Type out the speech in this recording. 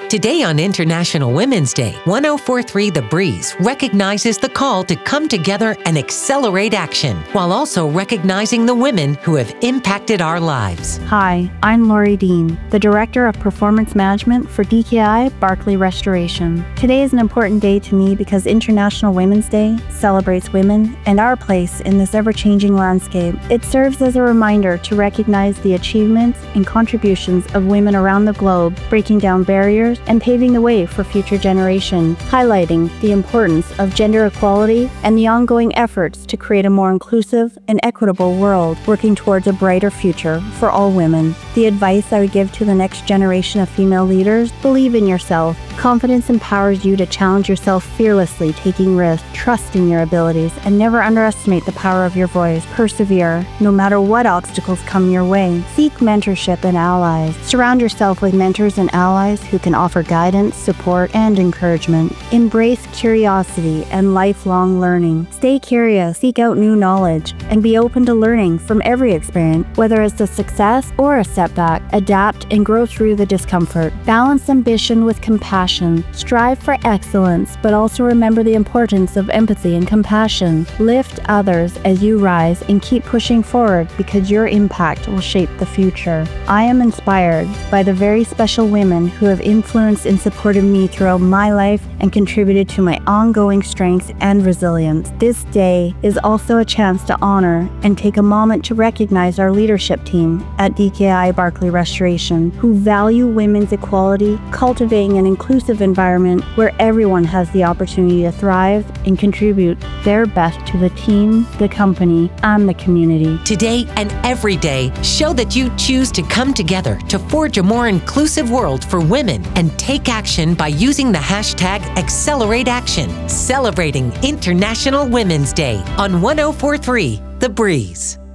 Today on International Women's Day, 1043 The Breeze recognizes the call to come together and accelerate action, while also recognizing the women who have impacted our lives. Hi, I'm Lori Dean, the Director of Performance Management for DKI Barclay Restoration. Today is an important day to me because International Women's Day celebrates women and our place in this ever-changing landscape. It serves as a reminder to recognize the achievements and contributions of women around the globe, breaking down barriers and paving the way for future generations, highlighting the importance of gender equality and the ongoing efforts to create a more inclusive and equitable world, working towards a brighter future for all women. The advice I would give to the next generation of female leaders: believe in yourself. Confidence empowers you to challenge yourself fearlessly, taking risks, trust in your abilities, and never underestimate the power of your voice. Persevere, no matter what obstacles come your way. Seek mentorship and allies. Surround yourself with mentors and allies who can offer guidance, support, and encouragement. Embrace curiosity and lifelong learning. Stay curious, seek out new knowledge, and be open to learning from every experience, whether it's a success or a setback. Adapt and grow through the discomfort. Balance ambition with compassion. Strive for excellence, but also remember the importance of empathy and compassion. Lift others as you rise and keep pushing forward, because your impact will shape the future. I am inspired by the very special women who have influenced and supported me throughout my life and contributed to my ongoing strength and resilience. This day is also a chance to honor and take a moment to recognize our leadership team at DKI Barclay Restoration, who value women's equality, cultivating an inclusive environment where everyone has the opportunity to thrive and contribute their best to the team, the company, and the community. Today and every day, show that you choose to come together to forge a more inclusive world for women and take action by using the hashtag #AccelerateAction, celebrating International Women's Day on 1043 The Breeze.